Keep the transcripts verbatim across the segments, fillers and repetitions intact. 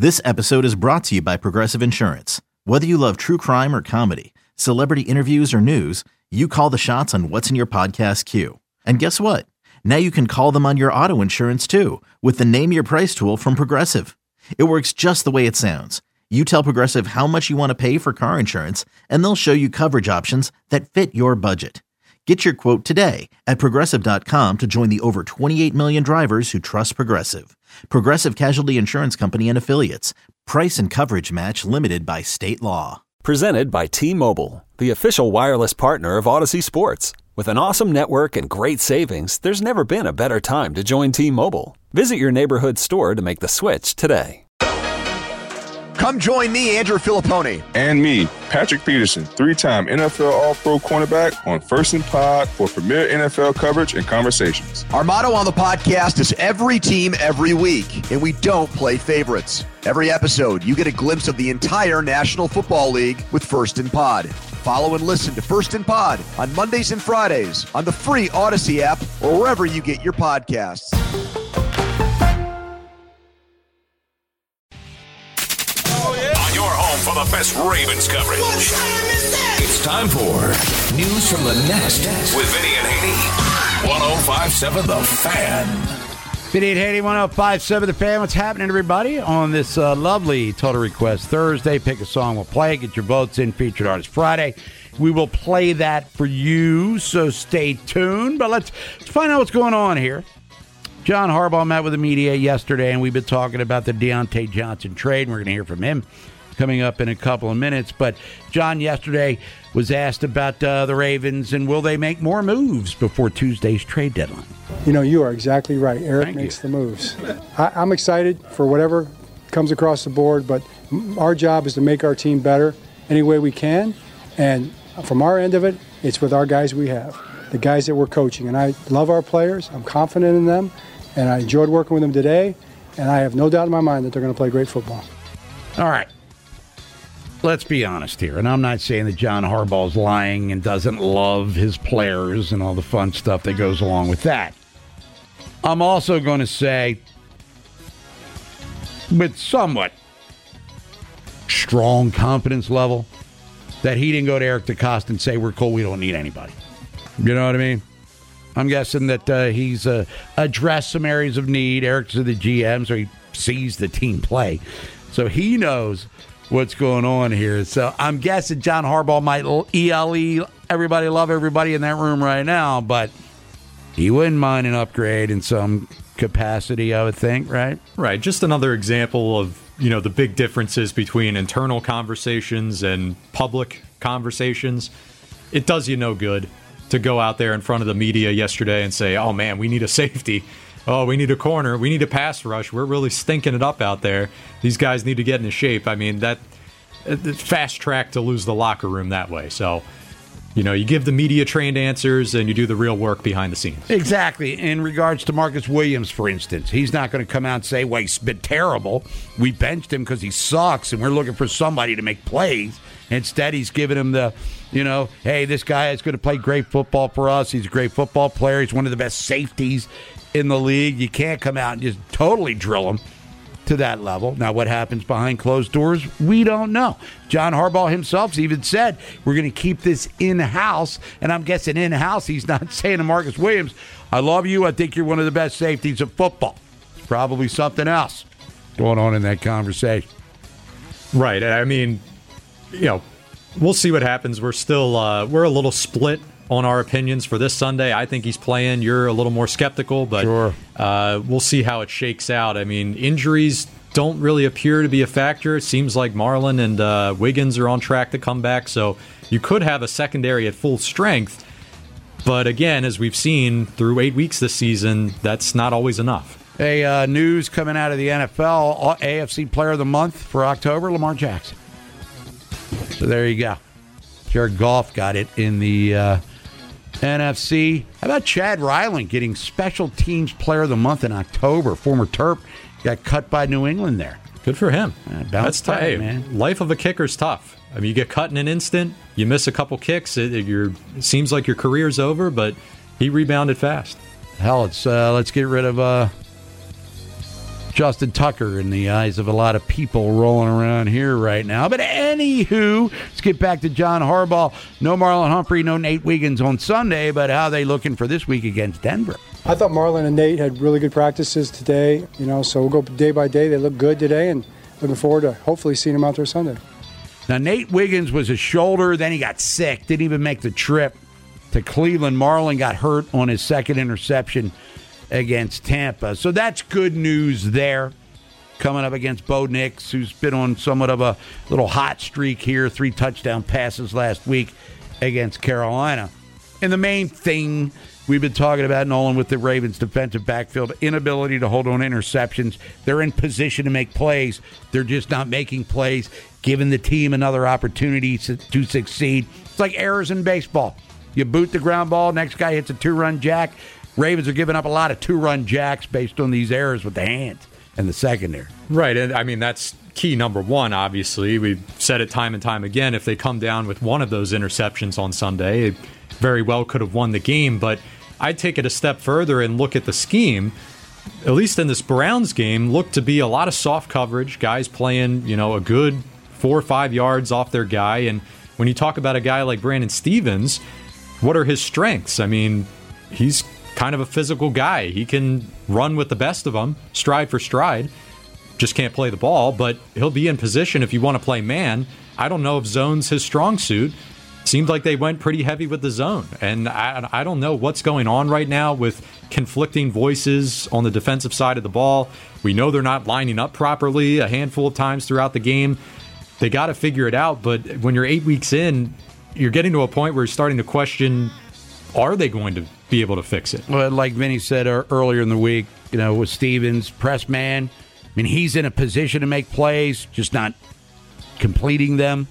This episode is brought to you by Progressive Insurance. Whether you love true crime or comedy, celebrity interviews or news, you call the shots on what's in your podcast queue. And guess what? Now you can call them on your auto insurance too with the Name Your Price tool from Progressive. It works just the way it sounds. You tell Progressive how much you want to pay for car insurance, and they'll show you coverage options that fit your budget. Get your quote today at Progressive dot com to join the over twenty-eight million drivers who trust Progressive. Progressive Casualty Insurance Company and Affiliates. Price and coverage match limited by state law. Presented by T-Mobile, the official wireless partner of Odyssey Sports. With an awesome network and great savings, there's never been a better time to join T-Mobile. Visit your neighborhood store to make the switch today. Come join me, Andrew Filippone. And me, Patrick Peterson, three-time N F L All-Pro cornerback on First and Pod for premier N F L coverage and conversations. Our motto on the podcast is every team, every week, and we don't play favorites. Every episode, you get a glimpse of the entire National Football League with First and Pod. Follow and listen to First and Pod on Mondays and Fridays on the free Odyssey app or wherever you get your podcasts. For the best Ravens coverage. What time is that? It's time for News from the Nest with Vinny and Haney. one oh five point seven The Fan. Vinny and Haney, one oh five point seven The Fan. What's happening, everybody, on this uh, lovely Total Request Thursday? Pick a song, we'll play it. Get your votes in. Featured Artist Friday. We will play that for you, so stay tuned. But let's, let's find out what's going on here. John Harbaugh met with the media yesterday, and we've been talking about the Deontay Johnson trade, and we're going to hear from him coming up in a couple of minutes. But John yesterday was asked about uh, the Ravens and will they make more moves before Tuesday's trade deadline. You know, you are exactly right. Eric Thank makes you. the moves. I, I'm excited for whatever comes across the board, but our job is to make our team better any way we can. And from our end of it, it's with our guys we have, the guys that we're coaching. And I love our players. I'm confident in them. And I enjoyed working with them today. And I have no doubt in my mind that they're going to play great football. All right. Let's be honest here, and I'm not saying that John Harbaugh's lying and doesn't love his players and all the fun stuff that goes along with that. I'm also going to say, with somewhat strong confidence level, that he didn't go to Eric DeCosta and say, we're cool, we don't need anybody. You know what I mean? I'm guessing that uh, he's uh, addressed some areas of need. Eric's the G M, so he sees the team play. So he knows what's going on here. So I'm guessing John Harbaugh might E L E everybody, love everybody in that room right now, but he wouldn't mind an upgrade in some capacity, I would think, right? Right. Just another example of, you know, the big differences between internal conversations and public conversations. It does you no good to go out there in front of the media yesterday and say, oh, man, we need a safety. Oh, we need a corner. We need a pass rush. We're really stinking it up out there. These guys need to get into shape. I mean, that fast track to lose the locker room that way. So, you know, you give the media trained answers and you do the real work behind the scenes. Exactly. In regards to Marcus Williams, for instance, he's not going to come out and say, well, he's been terrible. We benched him because he sucks and we're looking for somebody to make plays. Instead, he's giving him the, you know, hey, this guy is going to play great football for us. He's a great football player. He's one of the best safeties in the league. You can't come out and just totally drill him to that level. Now, what happens behind closed doors, we don't know. John Harbaugh himself even said, we're going to keep this in-house, and I'm guessing in-house he's not saying to Marcus Williams, I love you, I think you're one of the best safeties of football. It's probably something else going on in that conversation. Right. I mean, you know, we'll see what happens. We're still, uh, we're a little split on our opinions for this Sunday. I think he's playing. You're a little more skeptical, but sure. uh, we'll see how it shakes out. I mean, injuries don't really appear to be a factor. It seems like Marlon and uh, Wiggins are on track to come back, so you could have a secondary at full strength. But again, as we've seen through eight weeks this season, that's not always enough. Hey, uh, news coming out of the N F L, A F C Player of the Month for October, Lamar Jackson. So there you go. Jared Goff got it in the uh, N F C. How about Chad Ryland getting Special Teams Player of the Month in October? Former Terp got cut by New England there. Good for him. Uh, That's tough, hey, man. Life of a kicker's tough. I mean, you get cut in an instant, you miss a couple kicks, it, it, you're, it seems like your career's over, but he rebounded fast. Hell, let's, uh, let's get rid of uh, Justin Tucker in the eyes of a lot of people rolling around here right now. But anywho, let's get back to John Harbaugh. No Marlon Humphrey, no Nate Wiggins on Sunday, but how are they looking for this week against Denver? I thought Marlon and Nate had really good practices today, you know, so we'll go day by day. They look good today, and looking forward to hopefully seeing them out there Sunday. Now, Nate Wiggins was a shoulder, then he got sick, didn't even make the trip to Cleveland. Marlon got hurt on his second interception against Tampa. So that's good news there. Coming up against Bo Nix, who's been on somewhat of a little hot streak here. Three touchdown passes last week against Carolina. And the main thing we've been talking about, Nolan, with the Ravens' defensive backfield, inability to hold on interceptions. They're in position to make plays. They're just not making plays, giving the team another opportunity to succeed. It's like errors in baseball. You boot the ground ball, next guy hits a two-run jack. Ravens are giving up a lot of two-run jacks based on these errors with the hands and the secondary. Right, and I mean, that's key number one, obviously. We've said it time and time again. If they come down with one of those interceptions on Sunday, it very well could have won the game. But I'd take it a step further and look at the scheme. At least in this Browns game, looked to be a lot of soft coverage, guys playing, you know, a good four or five yards off their guy. And when you talk about a guy like Brandon Stevens, what are his strengths? I mean, he's kind of a physical guy. He can run with the best of them, stride for stride. Just can't play the ball, but he'll be in position if you want to play man. I don't know if zone's his strong suit. Seemed like they went pretty heavy with the zone. And I, I don't know what's going on right now with conflicting voices on the defensive side of the ball. We know they're not lining up properly a handful of times throughout the game. They got to figure it out, but when you're eight weeks in, you're getting to a point where you're starting to question, are they going to be able to fix it? Well, like Vinny said earlier in the week, you know, with Stevens, press man, I mean, he's in a position to make plays, just not completing them.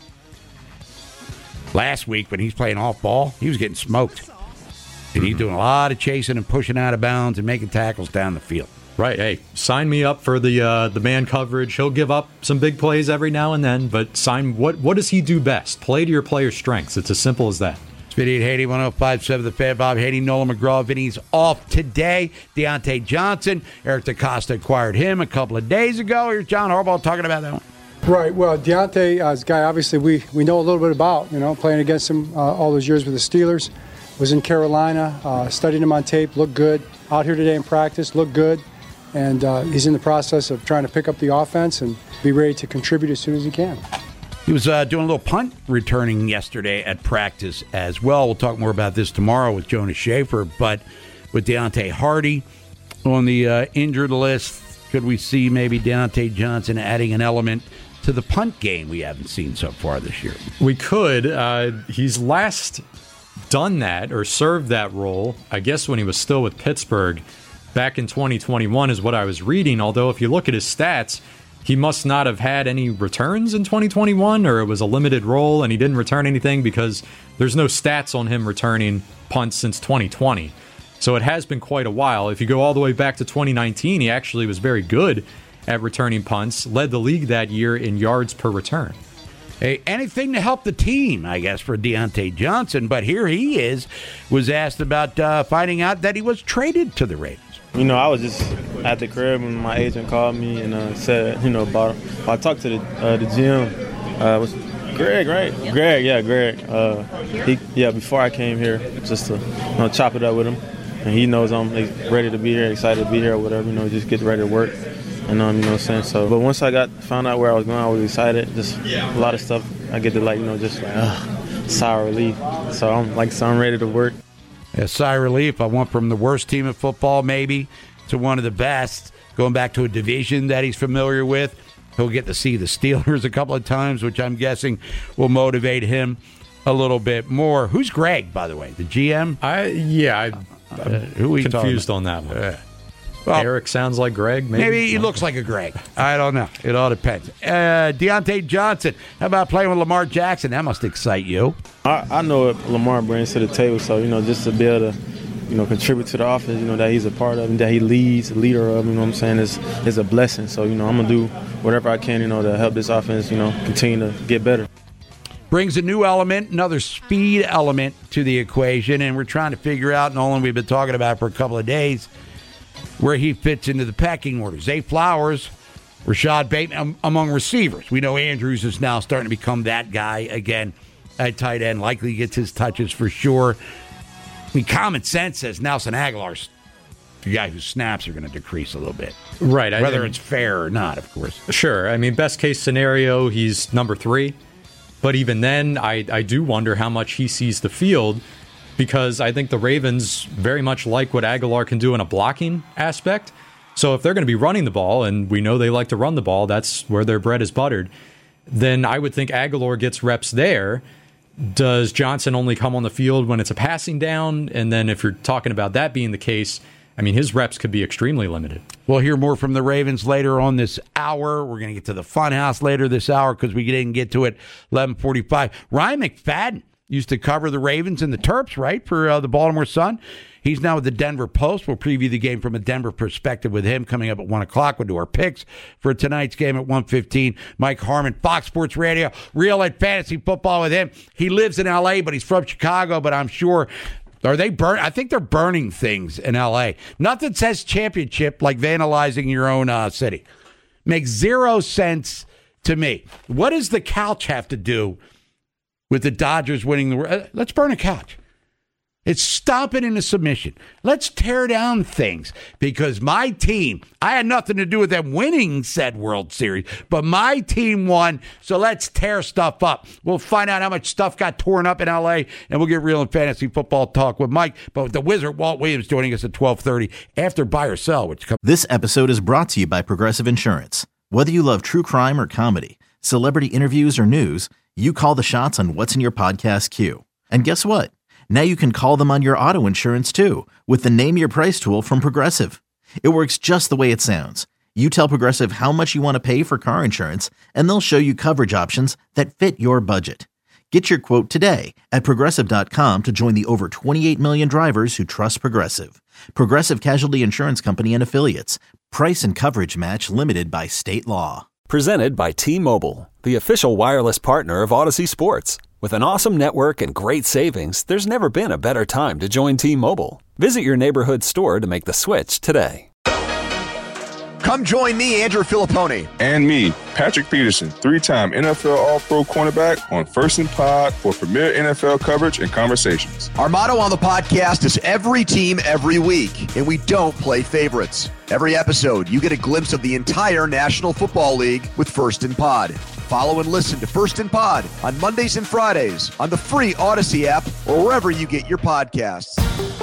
Last week, when he's playing off ball, he was getting smoked. And he's doing a lot of chasing and pushing out of bounds and making tackles down the field. Right. Hey, sign me up for the uh, the man coverage. He'll give up some big plays every now and then, but sign what what does he do best? Play to your player's strengths. It's as simple as that. It's Vinny and Haney, one oh five point seven The Fan. Bob Haney, Nolan McGraw. Vinny's off today. Deontay Johnson. Eric DaCosta acquired him a couple of days ago. Here's John Harbaugh talking about that one. Right. Well, Deontay uh, is a guy obviously we, we know a little bit about, you know, playing against him uh, all those years with the Steelers. Was in Carolina, uh, studied him on tape, looked good. Out here today in practice, looked good. And uh, he's in the process of trying to pick up the offense and be ready to contribute as soon as he can. He was uh, doing a little punt returning yesterday at practice as well. We'll talk more about this tomorrow with Jonas Schaefer. But with Deontay Hardy on the uh, injured list, could we see maybe Deontay Johnson adding an element to the punt game we haven't seen so far this year? We could. Uh, he's last done that or served that role, I guess, when he was still with Pittsburgh. Back in twenty twenty-one is what I was reading, although if you look at his stats, he must not have had any returns in twenty twenty-one, or it was a limited role and he didn't return anything because there's no stats on him returning punts since twenty twenty. So it has been quite a while. If you go all the way back to twenty nineteen, he actually was very good at returning punts, led the league that year in yards per return. Hey, anything to help the team, I guess, for Deontay Johnson, but here he is, was asked about uh, finding out that he was traded to the Ravens. You know, I was just at the crib when my agent called me and uh, said, you know, about I talked to the uh, the G M. Uh, it was Greg, right? Yep. Greg, yeah, Greg. Uh, he, yeah, before I came here, just to you know chop it up with him, and he knows I'm ready to be here, excited to be here, or whatever. You know, just get ready to work, and um, you know what I'm saying. So, but once I got found out where I was going, I was excited. Just a lot of stuff. I get to like, you know, just like uh, sigh of relief. So I'm like, so I'm ready to work. A sigh of relief. I went from the worst team in football, maybe, to one of the best, going back to a division that he's familiar with. He'll get to see the Steelers a couple of times, which I'm guessing will motivate him a little bit more. Who's Greg, by the way? The G M? I Yeah, I, I'm uh, who are confused on that one. Uh, well, Eric sounds like Greg, maybe? Maybe he looks like a Greg. I don't know. It all depends. Uh, Deontay Johnson, how about playing with Lamar Jackson? That must excite you. I, I know what Lamar brings to the table, so, you know, just to be able to, you know, contribute to the offense, you know, that he's a part of and that he leads, a leader of, you know what I'm saying, is, is a blessing. So, you know, I'm going to do whatever I can, you know, to help this offense, you know, continue to get better. Brings a new element, another speed element to the equation, and we're trying to figure out, Nolan, we've been talking about for a couple of days, where he fits into the pecking order. Zay Flowers, Rashad Bateman um, among receivers. We know Andrews is now starting to become that guy again at tight end. Likely gets his touches for sure. I mean, common sense says Nelson Aguilar's the guy whose snaps are going to decrease a little bit. Right. Whether I mean, it's fair or not, of course. Sure. I mean, best case scenario, he's number three. But even then, I, I do wonder how much he sees the field, because I think the Ravens very much like what Aguilar can do in a blocking aspect. So if they're going to be running the ball, and we know they like to run the ball, that's where their bread is buttered, then I would think Aguilar gets reps there. Does Johnson only come on the field when it's a passing down? And then if you're talking about that being the case, I mean, his reps could be extremely limited. We'll hear more from the Ravens later on this hour. We're going to get to the Funhouse later this hour because we didn't get to it eleven forty-five. Ryan McFadden used to cover the Ravens and the Terps, right, for uh, the Baltimore Sun. He's now with the Denver Post. We'll preview the game from a Denver perspective with him coming up at one o'clock. We'll do our picks for tonight's game at one fifteen. Mike Harmon, Fox Sports Radio, Real Life Fantasy Football with him. He lives in L A, but he's from Chicago, but I'm sure... Are they burn? I think they're burning things in L A. Nothing says championship like vandalizing your own uh, city. Makes zero sense to me. What does the couch have to do with the Dodgers winning the... Uh, let's burn a couch. It's stomping into submission. Let's tear down things, because my team, I had nothing to do with them winning said World Series, but my team won, so let's tear stuff up. We'll find out how much stuff got torn up in L A, and we'll get real and fantasy football talk with Mike, but with the Wizard, Walt Williams, joining us at twelve thirty after Buy or Sell, which comes. This episode is brought to you by Progressive Insurance. Whether you love true crime or comedy, celebrity interviews or news, you call the shots on what's in your podcast queue. And guess what? Now you can call them on your auto insurance, too, with the Name Your Price tool from Progressive. It works just the way it sounds. You tell Progressive how much you want to pay for car insurance, and they'll show you coverage options that fit your budget. Get your quote today at Progressive dot com to join the over twenty-eight million drivers who trust Progressive. Progressive Casualty Insurance Company and Affiliates. Price and coverage match limited by state law. Presented by T-Mobile, the official wireless partner of Odyssey Sports. With an awesome network and great savings, there's never been a better time to join T-Mobile. Visit your neighborhood store to make the switch today. Come join me, Andrew Filippone. And me, Patrick Peterson, three-time N F L All-Pro cornerback on First and Pod for premier N F L coverage and conversations. Our motto on the podcast is every team, every week, and we don't play favorites. Every episode, you get a glimpse of the entire National Football League with First and Pod. Follow and listen to First and Pod on Mondays and Fridays on the free Odyssey app or wherever you get your podcasts.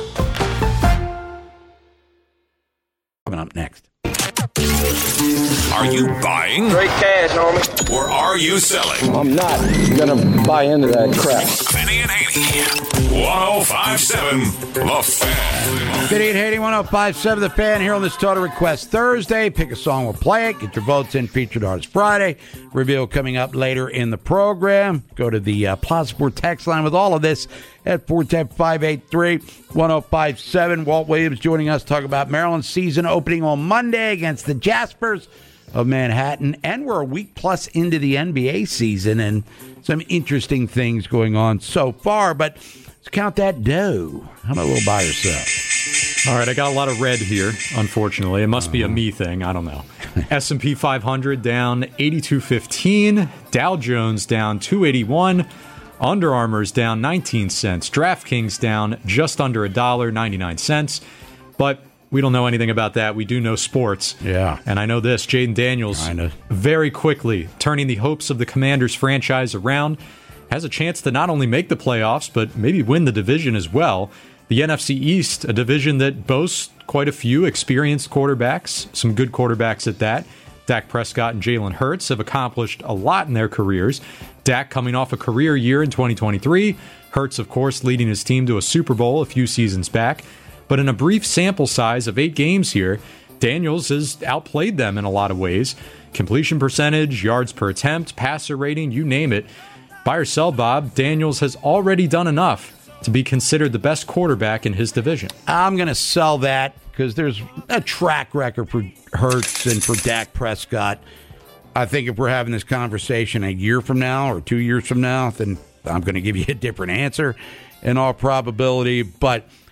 Coming up next. Are you buying? Great cash, homie. Or are you selling? I'm not gonna buy into that crap. Vinny and Haney, one oh five seven The Fan. Vinny and Haney, one oh five seven The Fan, here on this Total Request Thursday. Pick a song, we'll play it. Get your votes in. Featured Artist Friday. Reveal coming up later in the program. Go to the uh, Plaza Sport text line with all of this at four one zero, five eight three, one oh five seven. Walt Williams joining us to talk about Maryland's season opening on Monday against the Jaspers of Manhattan. And we're a week plus into the N B A season and some interesting things going on so far. But let's count that dough. How about a little buy or sell? All right, I got a lot of red here, unfortunately. It must uh-huh. be a me thing. I don't know. S and P five hundred down eighty-two fifteen. Dow Jones down two eighty-one. Under Armour's down nineteen cents. DraftKings down just under a dollar, ninety-nine cents. But we don't know anything about that. We do know sports. Yeah. And I know this. Jaden Daniels, Kinda. very quickly turning the hopes of the Commanders franchise around. Has a chance to not only make the playoffs, but maybe win the division as well. The N F C East, a division that boasts quite a few experienced quarterbacks, some good quarterbacks at that. Dak Prescott and Jalen Hurts have accomplished a lot in their careers. Dak coming off a career year in twenty twenty-three. Hurts, of course, leading his team to a Super Bowl a few seasons back. But in a brief sample size of eight games here, Daniels has outplayed them in a lot of ways. Completion percentage, yards per attempt, passer rating, you name it. Buy or sell, Bob, Daniels has already done enough to be considered the best quarterback in his division. I'm going to sell that because there's a track record for Hurts and for Dak Prescott. I think if we're having this conversation a year from now or two years from now, then I'm going to give you a different answer in all probability. But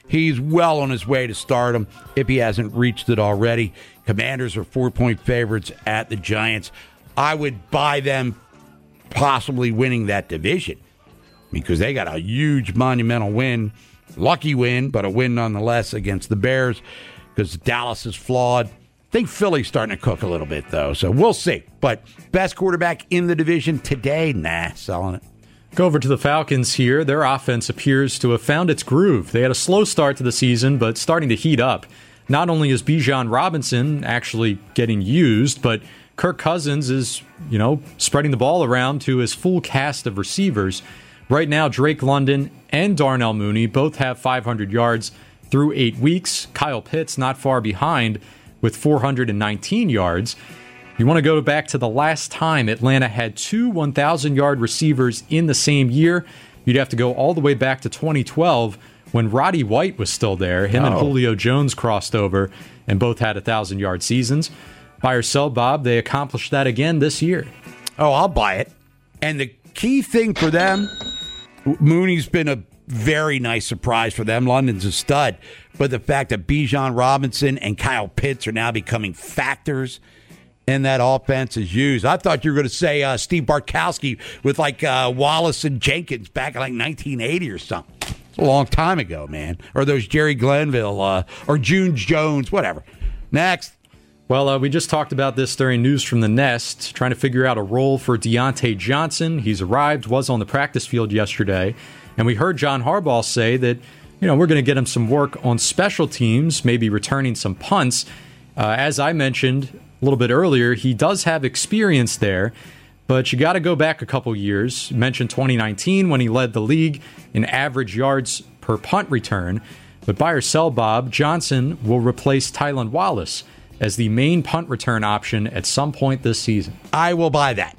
He's well on his way to stardom if he hasn't reached it already. Commanders are four-point favorites at the Giants. I would buy them possibly winning that division because they got a huge monumental win. Lucky win, but a win nonetheless against the Bears because Dallas is flawed. I think Philly's starting to cook a little bit, though, so we'll see. But best quarterback in the division today? Nah, selling it. Go over to the Falcons here. Their offense appears to have found its groove. They had a slow start to the season, but starting to heat up. Not only is Bijan Robinson actually getting used, but Kirk Cousins is, you know, spreading the ball around to his full cast of receivers. Right now, Drake London and Darnell Mooney both have five hundred yards through eight weeks. Kyle Pitts not far behind with four hundred nineteen yards. You want to go back to the last time Atlanta had two one thousand-yard receivers in the same year. You'd have to go all the way back to twenty twelve when Roddy White was still there. Him oh. and Julio Jones crossed over and both had one thousand-yard seasons. Buy or sell, Bob, they accomplished that again this year. Oh, I'll buy it. And the key thing for them, Mooney's been a very nice surprise for them. London's a stud. But the fact that Bijan Robinson and Kyle Pitts are now becoming factors in that offense is used. I thought you were going to say uh, Steve Bartkowski with like uh, Wallace and Jenkins back in like nineteen eighty or something. It's a long time ago, man. Or those Jerry Glenville uh, or June Jones, whatever. Next. Well, uh, we just talked about this during News from the Nest, trying to figure out a role for Deontay Johnson. He's arrived, was on the practice field yesterday, and we heard John Harbaugh say that, you know, we're going to get him some work on special teams, maybe returning some punts. Uh, as I mentioned a little bit earlier, he does have experience there, but you got to go back a couple years. You mentioned twenty nineteen when he led the league in average yards per punt return. But buy or sell, Bob, Johnson will replace Tylan Wallace as the main punt return option at some point this season. I will buy that.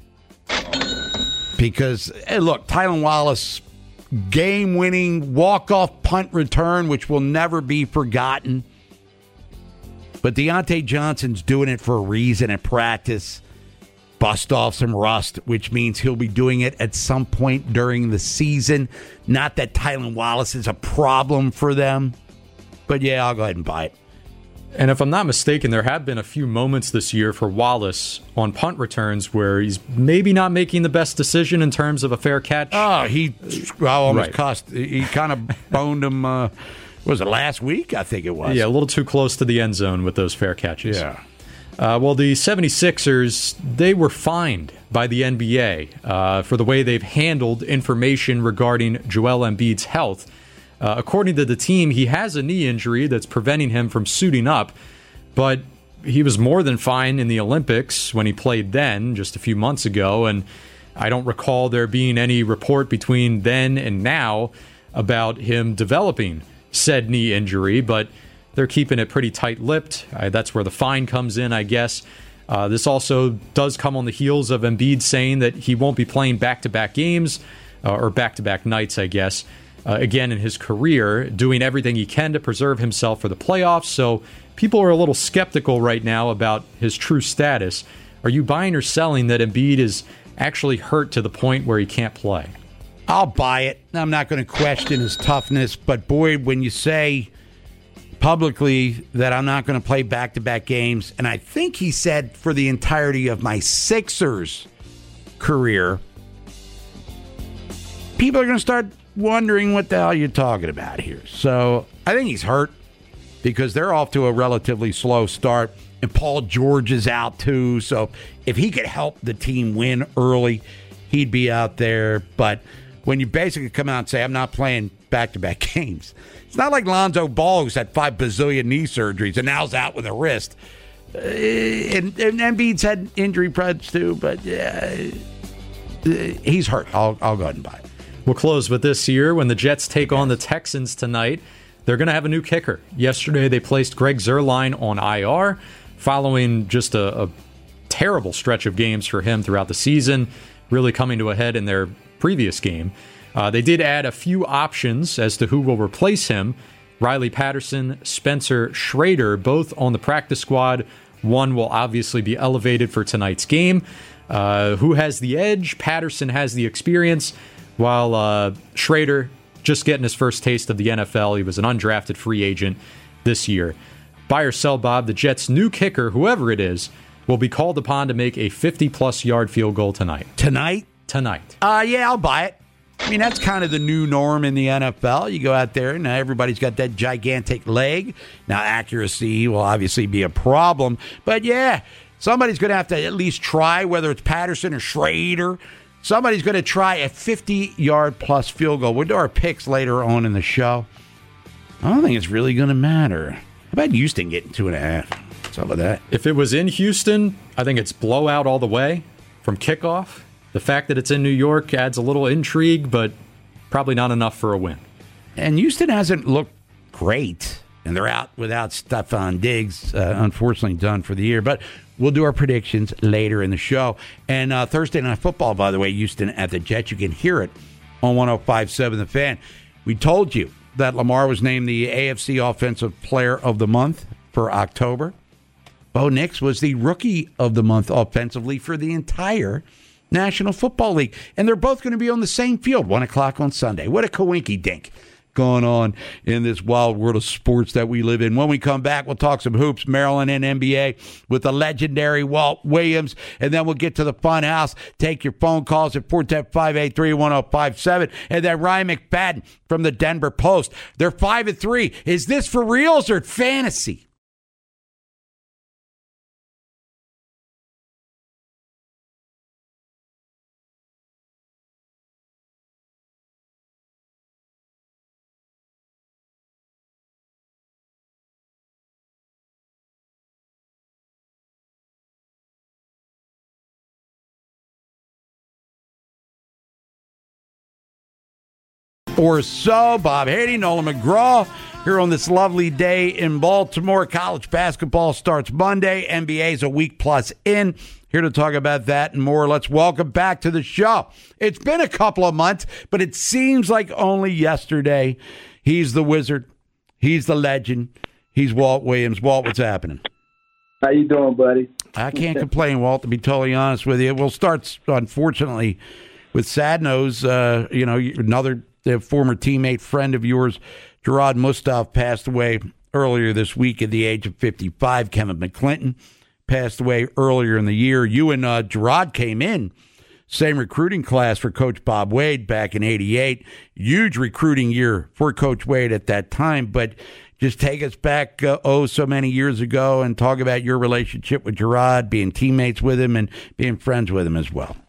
Because, hey, look, Tylan Wallace, game-winning walk-off punt return, which will never be forgotten. But Deontay Johnson's doing it for a reason in practice. Bust off some rust, which means he'll be doing it at some point during the season. Not that Tylan Wallace is a problem for them. But, yeah, I'll go ahead and buy it. And if I'm not mistaken, there have been a few moments this year for Wallace on punt returns where he's maybe not making the best decision in terms of a fair catch. Oh, he well, almost right. cost. He kind of boned him. Uh, was it last week? I think it was. Yeah, a little too close to the end zone with those fair catches. Yeah. Uh, well, the seventy-sixers, they were fined by the N B A uh, for the way they've handled information regarding Joel Embiid's health. Uh, according to the team, he has a knee injury that's preventing him from suiting up, but he was more than fine in the Olympics when he played then, just a few months ago, and I don't recall there being any report between then and now about him developing said knee injury, but they're keeping it pretty tight-lipped. Uh, that's where the fine comes in, I guess. Uh, this also does come on the heels of Embiid saying that he won't be playing back-to-back games, uh, or back-to-back nights, I guess, Uh, again in his career, doing everything he can to preserve himself for the playoffs. So people are a little skeptical right now about his true status. Are you buying or selling that Embiid is actually hurt to the point where he can't play? I'll buy it. I'm not going to question his toughness, but boy, when you say publicly that I'm not going to play back-to-back games, and I think he said for the entirety of my Sixers career, people are going to start wondering what the hell you're talking about here. So I think he's hurt because they're off to a relatively slow start, and Paul George is out too. So if he could help the team win early, he'd be out there. But when you basically come out and say, I'm not playing back-to-back games, it's not like Lonzo Ball, who's had five bazillion knee surgeries and now's out with a wrist. Uh, and, and Embiid's had injury problems too, but uh, he's hurt. I'll, I'll go ahead and buy it. We'll close with this here. When the Jets take on the Texans tonight, they're going to have a new kicker. Yesterday, they placed Greg Zuerlein on I R following just a, a terrible stretch of games for him throughout the season, really coming to a head in their previous game. Uh, they did add a few options as to who will replace him. Riley Patterson, Spencer Schrader, both on the practice squad. One will obviously be elevated for tonight's game. Uh, who has the edge? Patterson has the experience, while uh, Schrader just getting his first taste of the N F L. He was an undrafted free agent this year. Buy or sell, Bob, the Jets' new kicker, whoever it is, will be called upon to make a fifty-plus yard field goal tonight. Tonight? Tonight. Uh, yeah, I'll buy it. I mean, that's kind of the new norm in the N F L. You go out there, and everybody's got that gigantic leg. Now, accuracy will obviously be a problem. But, yeah, somebody's going to have to at least try, whether it's Patterson or Schrader. Somebody's going to try a fifty-yard-plus field goal. We'll do our picks later on in the show. I don't think it's really going to matter. How about Houston getting two and a half? What's up with that? If it was in Houston, I think it's blowout all the way from kickoff. The fact that it's in New York adds a little intrigue, but probably not enough for a win. And Houston hasn't looked great, and they're out without Stephon Diggs, uh, unfortunately done for the year. But we'll do our predictions later in the show. And uh, Thursday Night Football, by the way, Houston at the Jets. You can hear it on one oh five point seven The Fan. We told you that Lamar was named the A F C Offensive Player of the Month for October. Bo Nix was the Rookie of the Month offensively for the entire National Football League. And they're both going to be on the same field, one o'clock on Sunday. What a coinky-dink going on in this wild world of sports that we live in. When we come back, we'll talk some hoops, Maryland and N B A with the legendary Walt Williams, and then we'll get to the fun house. Take your phone calls at four one zero, five eight three, one zero five seven, and then Ryan McFadden from the Denver Post. They're five and three. Is this for reals or fantasy? Or so. Bob Haney, Nolan McGraw here on this lovely day in Baltimore. College basketball starts Monday. N B A is a week plus in. Here to talk about that and more. Let's welcome back to the show. It's been a couple of months, but it seems like only yesterday. He's the wizard. He's the legend. He's Walt Williams. Walt, what's happening? How you doing, buddy? I can't complain, Walt, to be totally honest with you. We'll start, unfortunately, with sad news. Uh, you know, another the former teammate, friend of yours, Gerard Mustaf, passed away earlier this week at the age of fifty-five. Kevin McClinton passed away earlier in the year. You and uh, Gerard came in, same recruiting class for Coach Bob Wade back in eighty-eight. Huge recruiting year for Coach Wade at that time. But just take us back, uh, oh, so many years ago and talk about your relationship with Gerard, being teammates with him and being friends with him as well.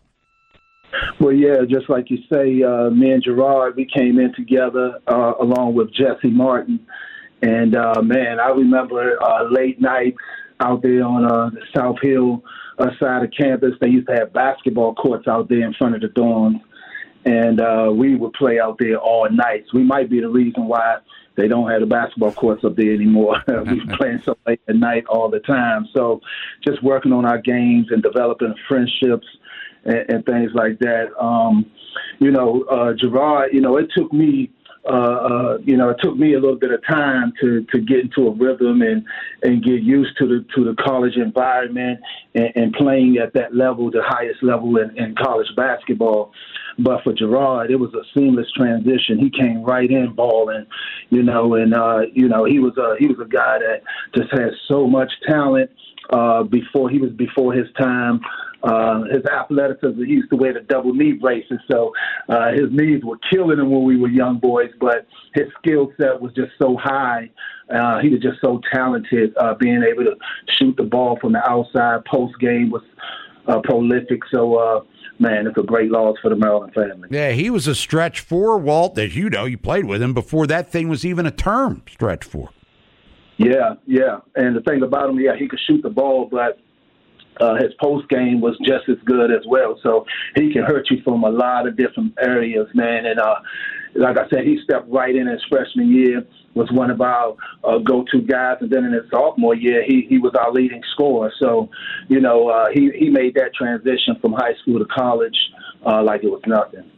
Well, yeah, just like you say, uh, me and Gerard, we came in together uh, along with Jesse Martin. And, uh, man, I remember uh, late nights out there on uh, the South Hill uh, side of campus. They used to have basketball courts out there in front of the dorms. And uh, we would play out there all night. So we might be the reason why they don't have the basketball courts up there anymore. We were playing so late at night all the time. So just working on our games and developing friendships and, and things like that. Um, you know, uh, Gerard, you know, it took me, uh, uh, you know, it took me a little bit of time to, to get into a rhythm and, and get used to the to the college environment and, and playing at that level, the highest level in, in college basketball. But for Gerard, it was a seamless transition. He came right in balling, you know, and uh, you know he was a he was a guy that just had so much talent. Uh, before he was before his time, uh, his athleticism. He used to wear the double knee braces, so uh, his knees were killing him when we were young boys. But his skill set was just so high. Uh, he was just so talented, uh, being able to shoot the ball from the outside. Post game was uh, prolific. So. Uh, Man, it's a great loss for the Maryland family. Yeah, he was a stretch four, Walt. As you know, you played with him before that thing was even a term, stretch four. Yeah, yeah. And the thing about him, yeah, he could shoot the ball, but uh, his post game was just as good as well. So he can hurt you from a lot of different areas, man. And uh, like I said, he stepped right in his freshman year, was one of our uh, go-to guys. And then in his sophomore year, he, he was our leading scorer. So, you know, uh, he, he made that transition from high school to college uh, like it was nothing.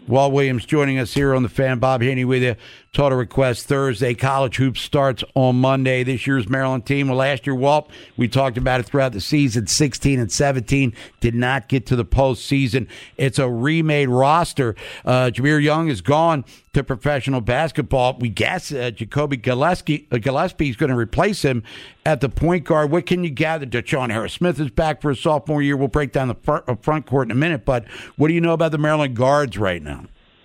Walt Williams joining us here on the Fan. Bob Haney with you. Total Request Thursday. College hoops starts on Monday. This year's Maryland team. Well, last year, Walt, we talked about it throughout the season. sixteen and seventeen did not get to the postseason. It's a remade roster. Uh, Jameer Young is gone to professional basketball. We guess uh, Jacoby Gillespie, uh, Gillespie is going to replace him at the point guard. What can you gather? Deshaun Harris-Smith is back for a sophomore year. We'll break down the front, uh, front court in a minute. But what do you know about the Maryland guards right now?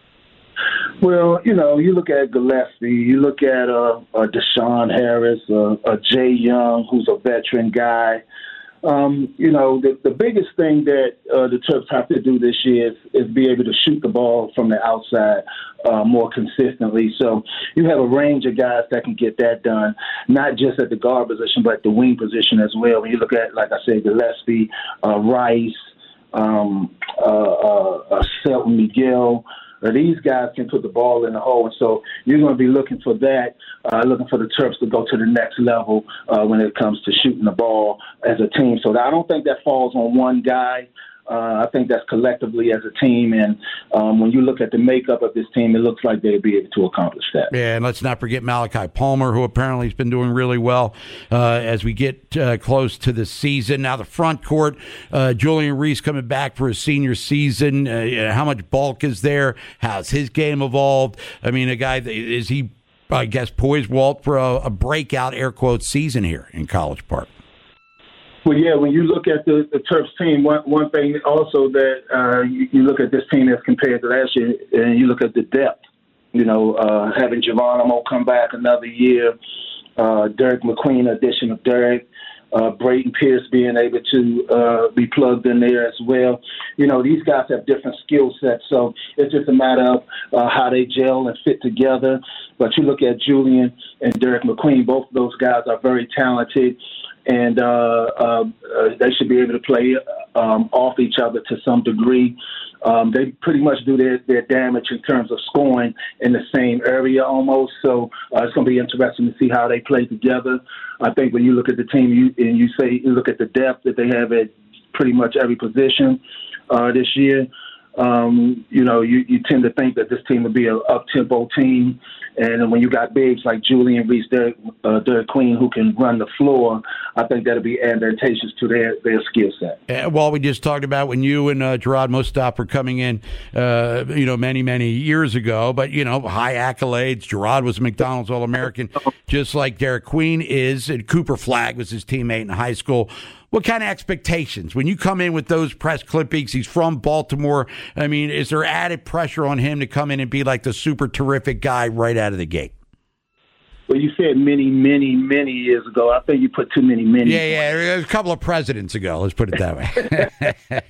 Well, you know, you look at Gillespie, you look at uh, uh, Deshaun Harris, uh, uh, Jay Young, who's a veteran guy. Um, you know, the, the biggest thing that uh, the Terps have to do this year is, is be able to shoot the ball from the outside uh, more consistently. So you have a range of guys that can get that done, not just at the guard position, but the wing position as well. When you look at, like I said, Gillespie, uh, Rice, um, uh, uh, uh, Selton Miguel, these guys can put the ball in the hole, and so you're going to be looking for that, uh, looking for the Terps to go to the next level uh, when it comes to shooting the ball as a team. So I don't think that falls on one guy. Uh, I think that's collectively as a team, and um, when you look at the makeup of this team, it looks like they'll be able to accomplish that. Yeah, and let's not forget Malachi Palmer, who apparently has been doing really well uh, as we get uh, close to the season. Now the front court, uh, Julian Reese coming back for his senior season. Uh, how much bulk is there? How's his game evolved? I mean, a guy, is he, I guess, poised, Walt, for a, a breakout, air quotes, season here in College Park? Well, yeah, when you look at the, the Terps team, one, one thing also that uh, you, you look at this team as compared to last year, and you look at the depth. You know, uh, having Geronimo come back another year, uh, Derek McQueen, addition of Derek, uh, Brayden Pierce being able to uh, be plugged in there as well. You know, these guys have different skill sets, so it's just a matter of uh, how they gel and fit together. But you look at Julian and Derek McQueen, both of those guys are very talented. And uh, uh, uh, they should be able to play um, off each other to some degree. Um, they pretty much do their, their damage in terms of scoring in the same area almost. So uh, it's going to be interesting to see how they play together. I think when you look at the team you, and you say you look at the depth that they have at pretty much every position uh, this year, um, you know, you, you tend to think that this team will be an up-tempo team. And when you got bigs like Julian Reese, Derek, uh, Derek Queen, who can run the floor, I think that'll be advantageous to their, their skill set. Uh, well, we just talked about when you and uh, Gerard Mustaf were coming in, uh, you know, many, many years ago. But, you know, high accolades. Gerard was a McDonald's All-American, just like Derek Queen is. And Cooper Flagg was his teammate in high school. What kind of expectations? When you come in with those press clippings, he's from Baltimore. I mean, is there added pressure on him to come in and be like the super terrific guy right out of the gate? Well, you said many, many, many years ago. I think you put too many, many. Yeah, yeah, a couple of presidents ago. Let's put it that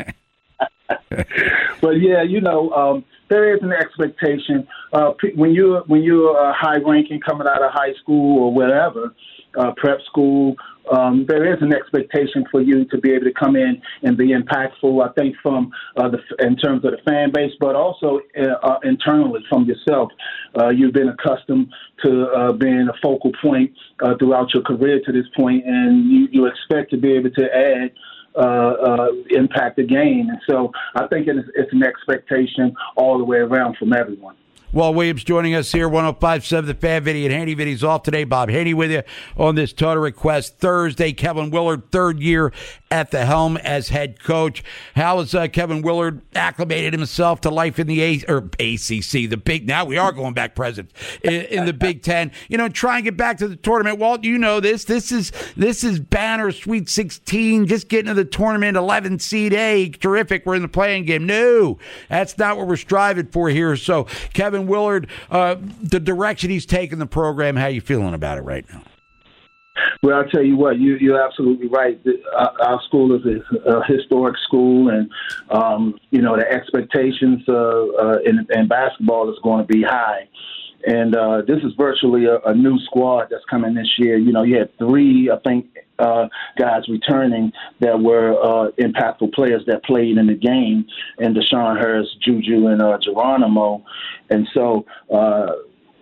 way. But yeah, you know, um, there is an expectation uh, when you when you're uh, high ranking coming out of high school or whatever, uh, prep school. Um, there is an expectation for you to be able to come in and be impactful, I think, from uh, the, in terms of the fan base, but also uh, uh, internally from yourself. Uh, you've been accustomed to uh, being a focal point uh, throughout your career to this point, and you, you expect to be able to add uh, uh, impact the game. And so I think it is, it's an expectation all the way around from everyone. Walt Williams joining us here, one oh five point seven The Fan. Vinny and Haney. Vinny's off today. Bob Haney with you on this Total Request Thursday. Kevin Willard, third year at the helm as head coach. How has uh, Kevin Willard acclimated himself to life in the A- or A C C, the big, now we are going back president, in, in the Big Ten. You know, try and get back to the tournament. Walt, you know this. This is this is banner Sweet sixteen, just getting to the tournament, eleven seed A. Terrific, we're in the playing game. No, that's not what we're striving for here. So, Kevin Willard, uh, the direction he's taken the program, how you feeling about it right now? Well, I'll tell you what, you, you're absolutely right. Our, our school is a, a historic school, and, um, you know, the expectations uh, uh, in, in basketball is going to be high. And uh, this is virtually a, a new squad that's coming this year. You know, you had three, I think, uh, guys returning that were uh, impactful players that played in the game, and Deshaun Harris, Juju, and uh, Geronimo. And so uh,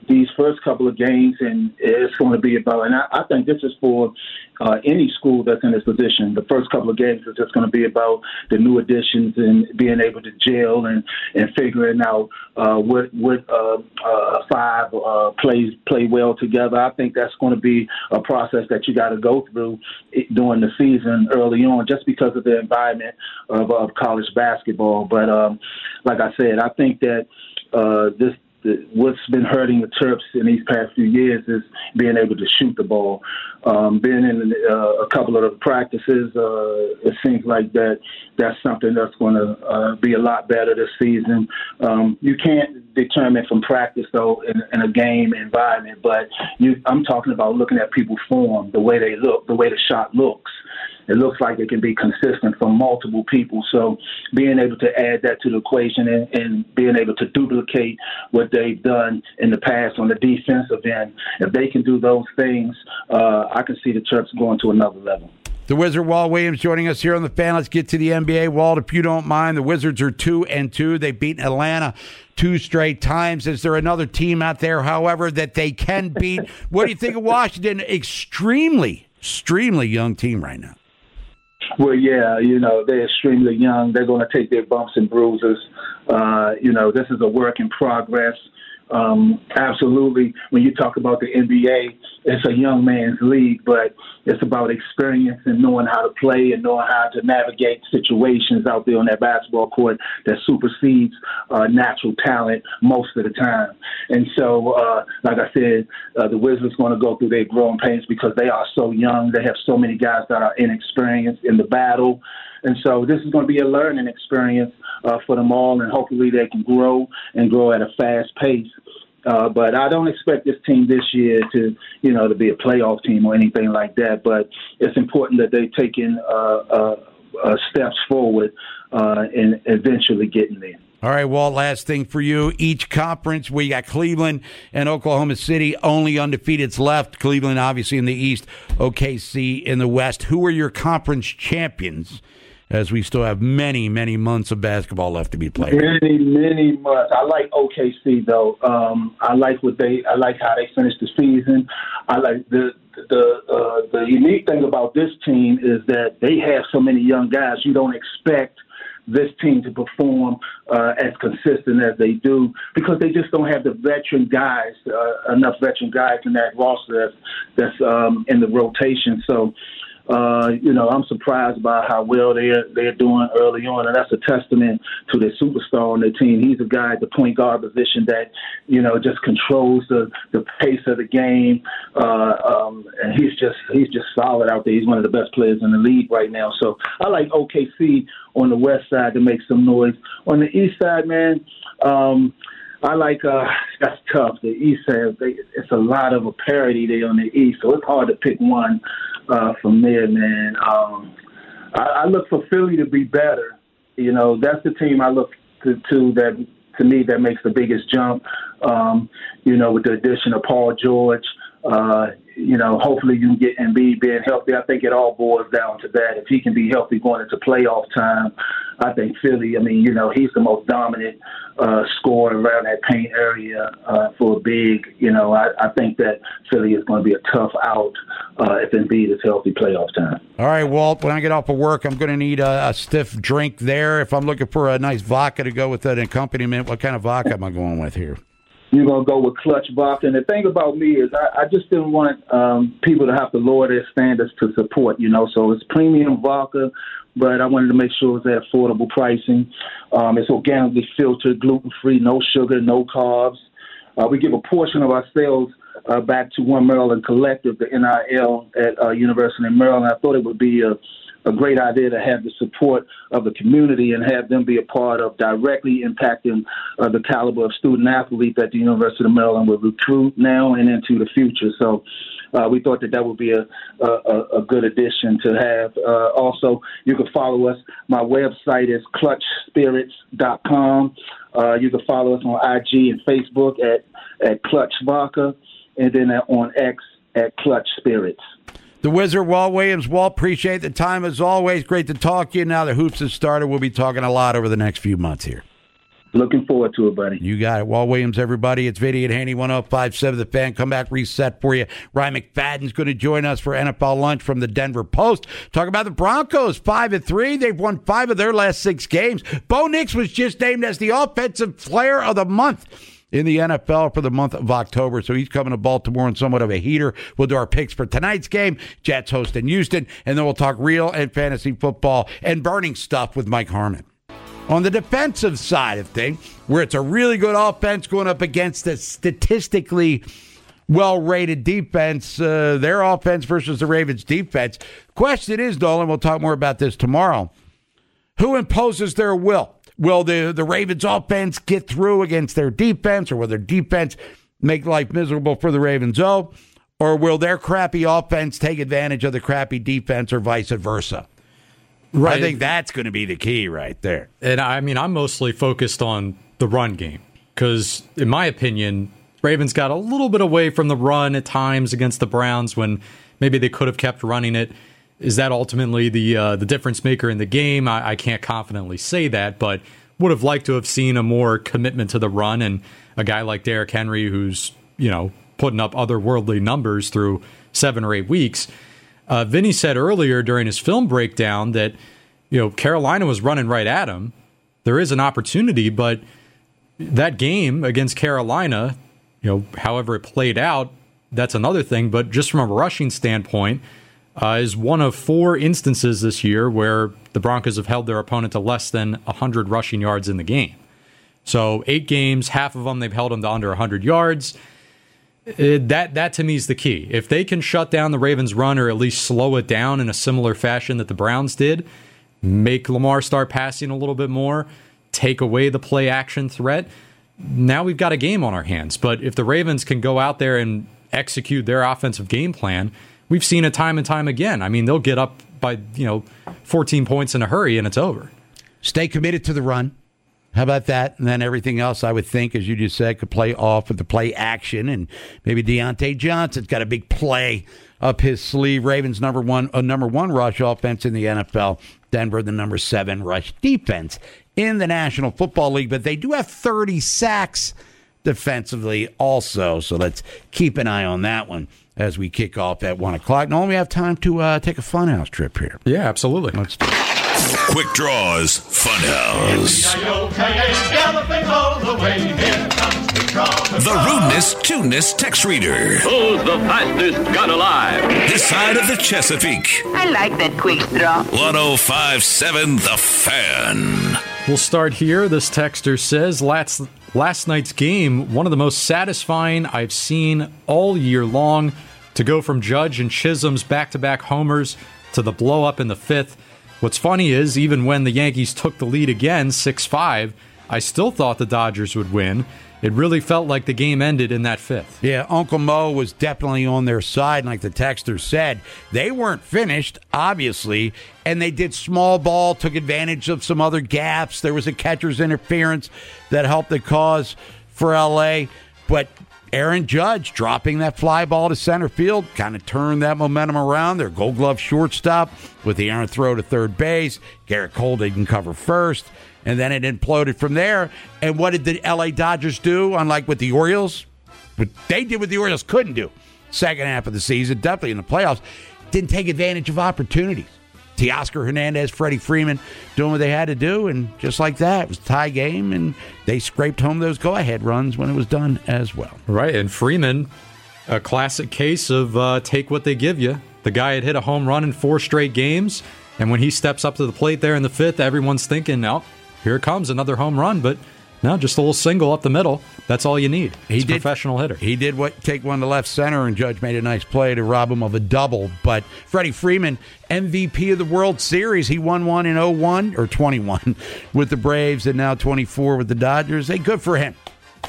these first couple of games, and it's going to be about, and I, I think this is for uh, any school that's in this position. The first couple of games is just going to be about the new additions and being able to gel and, and figuring out uh, what what uh, uh, five uh, plays play well together. I think that's going to be a process that you got to go through during the season early on, just because of the environment of, of college basketball. But um, like I said, I think that uh, this. What's been hurting the Terps in these past few years is being able to shoot the ball. Um, being in uh, a couple of the practices, uh, it seems like that that's something that's going to uh, be a lot better this season. Um, you can't determine from practice, though, in, in a game environment, but you, I'm talking about looking at people's form, the way they look, the way the shot looks. It looks like it can be consistent from multiple people. So being able to add that to the equation and, and being able to duplicate what they've done in the past on the defensive end, if they can do those things, uh, I can see the Terps going to another level. The Wizard, Walt Williams, joining us here on The Fan. Let's get to the N B A. Walt, if you don't mind, the Wizards are two and two. They've beaten Atlanta two straight times. Is there another team out there, however, that they can beat? What do you think of Washington? Extremely, extremely young team right now. Well, yeah, you know, they're extremely young. They're going to take their bumps and bruises. Uh, you know, this is a work in progress. Um, absolutely. When you talk about the N B A, it's a young man's league, but it's about experience and knowing how to play and knowing how to navigate situations out there on that basketball court that supersedes uh, natural talent most of the time. And so, uh, like I said, uh, the Wizards going to go through their growing pains because they are so young. They have so many guys that are inexperienced in the battle. And so this is going to be a learning experience uh, for them all, and hopefully they can grow and grow at a fast pace. Uh, but I don't expect this team this year to, you know, to be a playoff team or anything like that. But it's important that they take in uh, uh, uh, steps forward uh, and eventually getting there. All right, Walt, last thing for you. Each conference, we got Cleveland and Oklahoma City, only undefeateds left. Cleveland, obviously, in the East, O K C in the West. Who are your conference champions, as we still have many, many months of basketball left to be played? Many, many months. I like O K C, though. Um, I like what they. I like how they finished the season. I like the the uh, the unique thing about this team is that they have so many young guys. You don't expect this team to perform uh, as consistent as they do because they just don't have the veteran guys, uh, enough veteran guys in that roster that's, that's um, in the rotation. So, uh, you know, I'm surprised by how well they're they're doing early on, and that's a testament to their superstar on their team. He's a guy at the point guard position that, you know, just controls the, the pace of the game, uh, um, and he's just he's just solid out there. He's one of the best players in the league right now. So I like O K C on the west side to make some noise. On the east side, man, um, I like uh, that's tough. The east side, they, it's a lot of a parity there on the east, so it's hard to pick one uh, from there, man. Um, I, I look for Philly to be better. You know, that's the team I look to, to that to me that makes the biggest jump. Um, you know, with the addition of Paul George. Uh, you know, hopefully you can get Embiid being healthy. I think it all boils down to that. If he can be healthy going into playoff time, I think Philly, I mean, you know, he's the most dominant uh, scorer around that paint area uh, for a big. You know, I, I think that Philly is going to be a tough out uh, if Embiid is healthy playoff time. All right, Walt, when I get off of work, I'm going to need a, a stiff drink there. If I'm looking for a nice vodka to go with that accompaniment, what kind of vodka am I going with here? You're going to go with Clutch Vodka. And the thing about me is I, I just didn't want um, people to have to lower their standards to support, you know. So it's premium vodka, but I wanted to make sure it was at affordable pricing. Um, it's organically filtered, gluten-free, no sugar, no carbs. Uh, we give a portion of our sales uh, back to One Maryland Collective, the N I L at uh, University of Maryland. I thought it would be a a great idea to have the support of the community and have them be a part of directly impacting uh, the caliber of student athletes that the University of Maryland will recruit now and into the future. So uh, we thought that that would be a, a, a good addition to have. Uh, also, you can follow us. My website is clutch spirits dot com. Uh, you can follow us on I G and Facebook at, at Clutch Vodka, and then on X at Clutch Spirits. The Wizard, Walt Williams. Walt, appreciate the time as always. Great to talk to you. Now the hoops have started. We'll be talking a lot over the next few months here. Looking forward to it, buddy. You got it. Walt Williams, everybody. It's Vinny and Haney, one oh five point seven The Fan. Come back, reset for you. Ryan McFadden's going to join us for N F L Lunch from the Denver Post. Talk about the Broncos, five and three. They've won five of their last six games. Bo Nix was just named as the Offensive Player of the Month in the N F L for the month of October. So he's coming to Baltimore in somewhat of a heater. We'll do our picks for tonight's game. Jets hosting Houston. And then we'll talk real and fantasy football and burning stuff with Mike Harmon. On the defensive side of things, where it's a really good offense going up against a statistically well-rated defense, uh, their offense versus the Ravens' defense. Question is, Nolan, we'll talk more about this tomorrow, who imposes their will? Will the, the Ravens' offense get through against their defense, or will their defense make life miserable for the Ravens? Oh, or will their crappy offense take advantage of the crappy defense, or vice versa? Right. I think that's going to be the key right there. And I mean, I'm mostly focused on the run game because, in my opinion, Ravens got a little bit away from the run at times against the Browns when maybe they could have kept running it. Is that ultimately the uh, the difference maker in the game? I, I can't confidently say that, but would have liked to have seen a more commitment to the run and a guy like Derrick Henry who's, you know, putting up otherworldly numbers through seven or eight weeks. Uh, Vinny said earlier during his film breakdown that, you know, Carolina was running right at him. There is an opportunity, but that game against Carolina, you know, however it played out, that's another thing. But just from a rushing standpoint, uh, is one of four instances this year where the Broncos have held their opponent to less than one hundred rushing yards in the game. So eight games, half of them they've held them to under one hundred yards. It, that that to me is the key. If they can shut down the Ravens' run or at least slow it down in a similar fashion that the Browns did, make Lamar start passing a little bit more, take away the play action threat, now we've got a game on our hands. But if the Ravens can go out there and execute their offensive game plan, we've seen it time and time again. I mean, they'll get up by, you know, fourteen points in a hurry and it's over. Stay committed to the run. How about that? And then everything else, I would think, as you just said, could play off with the play action. And maybe Deontay Johnson's got a big play up his sleeve. Ravens number one, a number one rush offense in the N F L. Denver, the number seven rush defense in the National Football League. But they do have thirty sacks defensively also. So let's keep an eye on that one as we kick off at one o'clock. Now we have time to uh, take a funhouse trip here. Yeah, absolutely. Let's do it. Quick Draws Funhouse. The rudeness, tuneness text reader. Who's the fastest gun alive? This side of the Chesapeake. I like that quick draw. one oh five point seven The Fan. We'll start here. This texter says, last, last night's game, one of the most satisfying I've seen all year long. To go from Judge and Chisholm's back-to-back homers to the blow-up in the fifth. What's funny is, even when the Yankees took the lead again, six five, I still thought the Dodgers would win. It really felt like the game ended in that fifth. Yeah, Uncle Mo was definitely on their side, and like the texter said. They weren't finished, obviously, and they did small ball, took advantage of some other gaps. There was a catcher's interference that helped the cause for L A, but Aaron Judge dropping that fly ball to center field kind of turned that momentum around. Their Gold Glove shortstop with the errant throw to third base. Garrett Cole didn't cover first, and then it imploded from there. And what did the L A Dodgers do, unlike with the Orioles? But they did what the Orioles couldn't do. Second half of the season, definitely in the playoffs, didn't take advantage of opportunities. Teoscar Hernandez, Freddie Freeman doing what they had to do, and just like that, it was a tie game, and they scraped home those go-ahead runs when it was done as well. Right, and Freeman, a classic case of uh, take what they give you. The guy had hit a home run in four straight games, and when he steps up to the plate there in the fifth, everyone's thinking, oh, here comes another home run, but no, just a little single up the middle. That's all you need. He's a professional hitter. He did what take one to left center, and Judge made a nice play to rob him of a double. But Freddie Freeman, M V P of the World Series, he won one in oh one, or twenty-one, with the Braves, and now twenty-four with the Dodgers. Hey, good for him.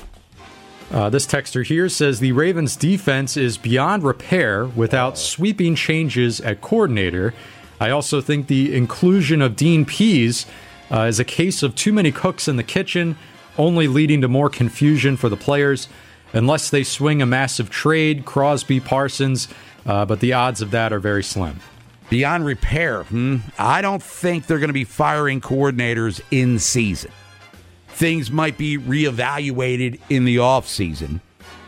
Uh, this texter here says the Ravens' defense is beyond repair without sweeping changes at coordinator. I also think the inclusion of Dean Pease uh, is a case of too many cooks in the kitchen, only leading to more confusion for the players. Unless they swing a massive trade, Crosby, Parsons, uh, but the odds of that are very slim. Beyond repair, hmm? I don't think they're going to be firing coordinators in season. things might be reevaluated in the offseason.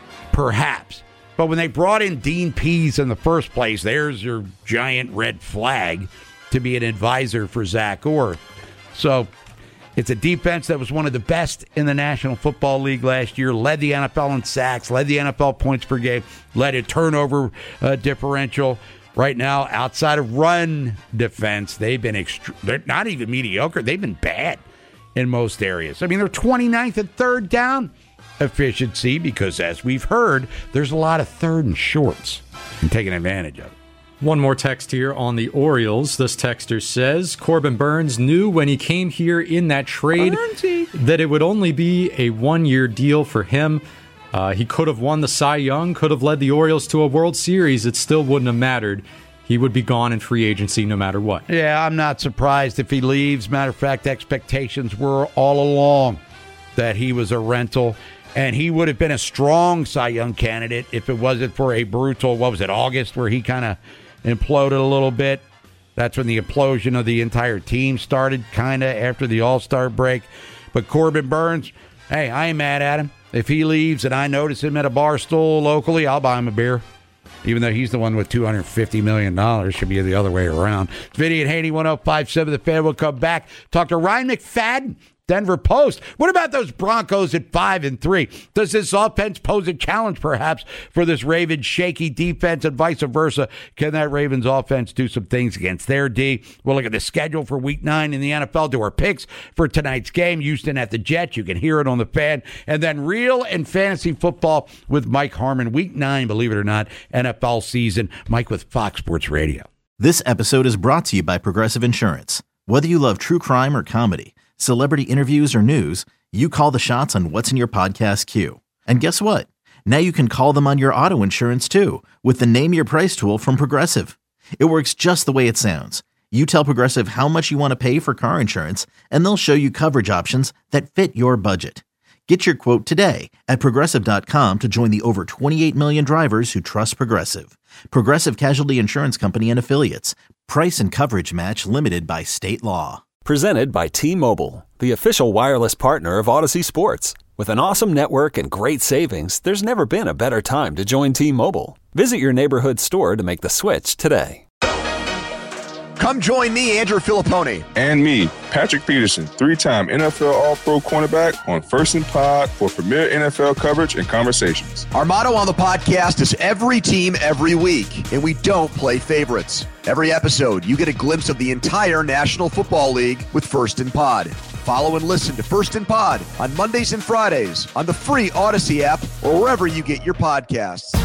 Perhaps. But when they brought in Dean Pease in the first place, there's your giant red flag to be an advisor for Zach Orr. So it's a defense that was one of the best in the National Football League last year, led the N F L in sacks, led the N F L points per game, led a turnover uh, differential. Right now, outside of run defense, they've been extre- they're not even mediocre. They've been bad in most areas. I mean, they're twenty-ninth at third down efficiency because, as we've heard, there's a lot of third and shorts and taking advantage of it. One more text here on the Orioles. This texter says, Corbin Burns knew when he came here in that trade Burnsy. that it would only be a one-year deal for him. Uh, he could have won the Cy Young, could have led the Orioles to a World Series. It still wouldn't have mattered. He would be gone in free agency no matter what. Yeah, I'm not surprised if he leaves. Matter of fact, expectations were all along that he was a rental. And he would have been a strong Cy Young candidate if it wasn't for a brutal, what was it, August, where he kind of imploded a little bit. That's when the implosion of the entire team started, kind of after the All-Star break. But Corbin Burns, hey, I ain't mad at him. If he leaves and I notice him at a bar stool locally, I'll buy him a beer. Even though he's the one with two hundred fifty million dollars. Should be the other way around. It's Vinny and Haney, one oh five point seven The Fan. We'll come back. Talk to Ryan McFadden, Denver Post. What about those Broncos at five and three? Does this offense pose a challenge, perhaps, for this Ravens shaky defense and vice versa? Can that Ravens offense do some things against their D? We'll look at the schedule for Week Nine in the N F L. Do our picks for tonight's game. Houston at the Jets. You can hear it on the Fan. And then real and fantasy football with Mike Harmon. Week Nine, believe it or not, N F L season. Mike with Fox Sports Radio. This episode is brought to you by Progressive Insurance. Whether you love true crime or comedy, celebrity interviews or news, you call the shots on what's in your podcast queue. And guess what? Now you can call them on your auto insurance too with the Name Your Price tool from Progressive. It works just the way it sounds. You tell Progressive how much you want to pay for car insurance, and they'll show you coverage options that fit your budget. Get your quote today at Progressive dot com to join the over twenty-eight million drivers who trust Progressive. Progressive Casualty Insurance Company and Affiliates. Price and coverage match limited by state law. Presented by T-Mobile, the official wireless partner of Odyssey Sports. With an awesome network and great savings, there's never been a better time to join T-Mobile. Visit your neighborhood store to make the switch today. Come join me, Andrew Filippone. And me, Patrick Peterson, three-time N F L All-Pro cornerback on First and Pod for premier N F L coverage and conversations. Our motto on the podcast is every team, every week, and we don't play favorites. Every episode, you get a glimpse of the entire National Football League with First and Pod. Follow and listen to First and Pod on Mondays and Fridays on the free Odyssey app or wherever you get your podcasts.